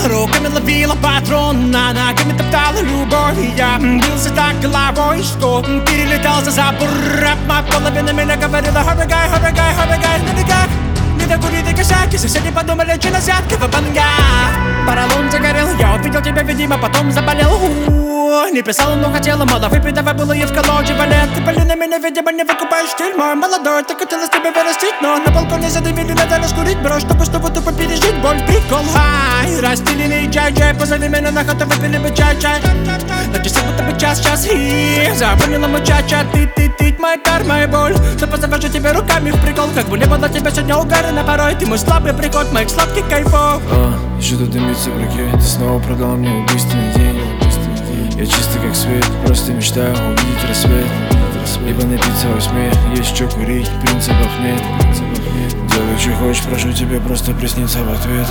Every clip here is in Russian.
руками ловила патрона, ногами топтала любовь. И я бился так головой, что перелетал за забор. Рэп, половина меня говорила: Хабигай, Хабигай, Хабигай, налегай. Не докури ты косяки, соседи подумали, че на взятки в банга. Поролон загорел, я увидел тебя, видимо, потом заболел. Не писала, но хотела, мало выпить, давай было и в колоде валет. Ты пали на меня, видимо, не выкупаешь стиль мой молодой, так хотелось тебя вырастить, но на балконе задавили, надо раскурить брошь, чтобы тупо пережить боль, прикол. Хай, расстеленный чай-чай, позови меня на хату, выпили бы чай-чай. На часы будто бы час-час, и запомнила мучача, ты, моя карма и боль. Что позавожу тебе руками в прикол, как бы не было тебя сегодня угарно порой. Ты мой слабый приход, моих сладких кайфов. Что-то дымится в руке, ты снова продал мне убийственный день. Я чистый как свет, просто мечтаю увидеть рассвет. Либо напиться во сне, есть что курить, принципов нет. Делай, что хочешь, прошу тебя, просто присниться в ответ.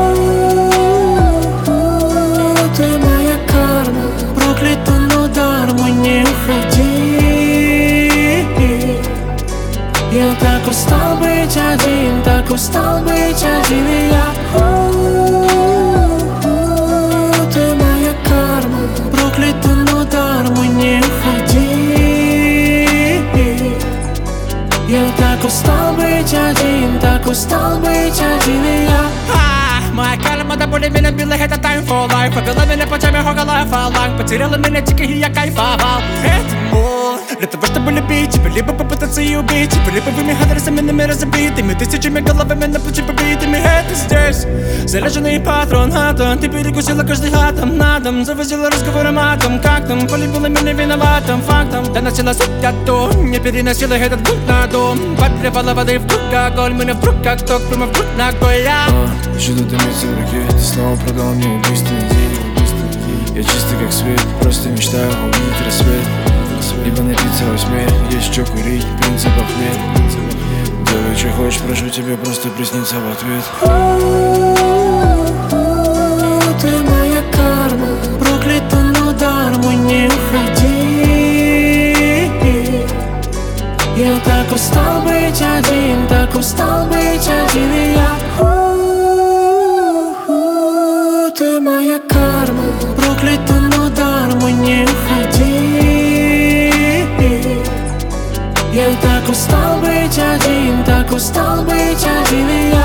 Ты моя карма, проклята, но дарма, не уходи. Я так устал быть один, так устал быть один, и я. Ты моя карма, проклята, но дарма, не уходи. Я так устал быть один, так устал быть один, и я. Моя карма до боли меня била, это time for life. Повела меня путями около фаланг, потеряла меня тихо, и я кайфовал. Это боль для того, чтобы любить тебя, либо попытаться и убить тебя, либо вы адресами разобитыми, тысячами головами на плечи побитыми. Это здесь заряженный патрон, атом. Ты перекусила каждый атом на дом, завозила разговором атом. Как там, полюбила меня виноватым фактом. Доносила суть отту, не переносила этот бунт на дом. Подливала воды в круг, огонь, меня вдруг как ток, прямо вдруг ногой я. Что-то дымится в руке, ты снова продал мне убийственный день. Я чистый как свет, просто мечтаю увидеть рассвет. Либо напиться во сне, есть что курить, принципов нет. Делай, что хочешь, прошу тебя, просто присниться в ответ. Ты моя карма, проклята, но дарма, не уходи. Я так устал быть один, так устал быть один, и я. Ты моя карма, проклята, но дарма, не уходи. Я так устал быть один, так устал быть один, и я.